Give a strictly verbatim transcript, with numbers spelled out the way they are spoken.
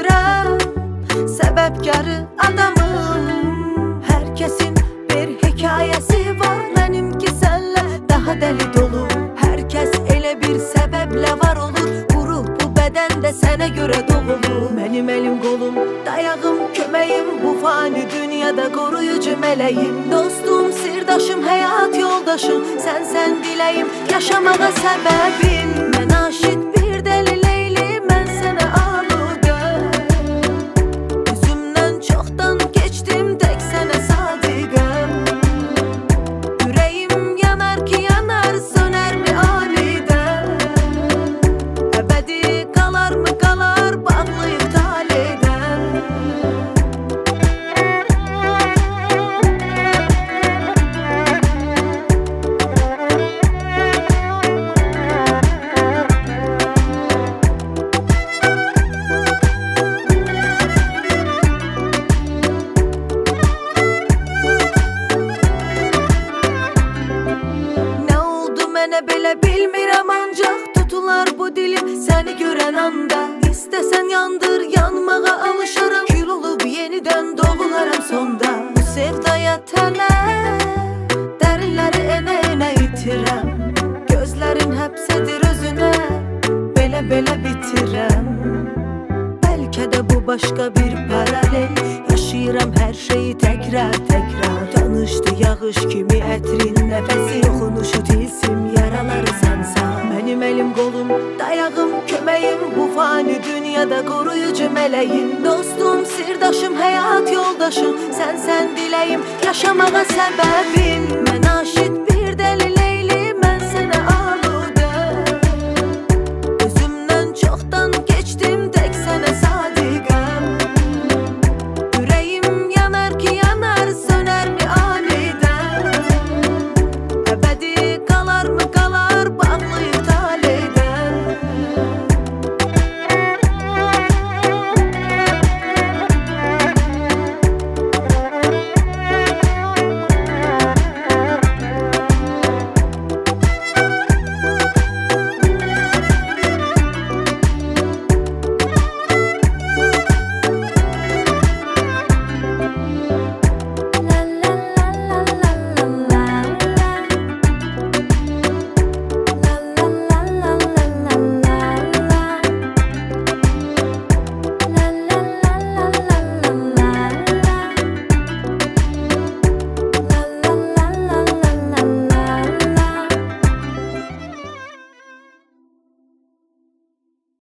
öldürəm səbəbkarı adamım. Hər kəsin bir hekayəsi var, mənimki sənlə daha dəli dolu. Hər kəs elə bir səbəblə var olur, bu ruh bu bədən də sənə görə doğulur. Mənim əlim qolum, dayağım, köməyim, bu fani dünyada qoruyucu mələyim. Dostum, sirdaşım, həyat yoldaşım, sənsən diləyim, yaşamağa səbəbim. Mən aşiq bir dəli Leyli, mən sənə aludə. Üzümdən çoxdan keçdim, tək sənə sadiqəm. Ürəyim yanar ki yanar, sönər mi anidən? Əbədi qalar mı qalar, bağlıyıq talidən. Mənə belə bilmirəm, ancaq tutular bu dilim səni görən anda. İstəsən yandır, yanmağa alışaram, kül olub yenidən doğularam sonda. Bu sevdaya tənə dərinləri enə-enə itirəm. Gözlərin həbsədir özünə, belə-belə bitirəm. Bəlkə də bu başqa bir paralel, yaşayıram hər şeyi təkrar-təkrar. Danışdı yağış kimi ətrin nəfəsi, oxunuşu tilsim yaraları sənsən. Mənim əlim qolum, dayağım, köməyim, bu fani dünyada qoruyucu mələyim. Dostum, sirdaşım, həyat yoldaşım, sənsən diləyim, yaşamağa səbəbim. Mən aşiq bir dəli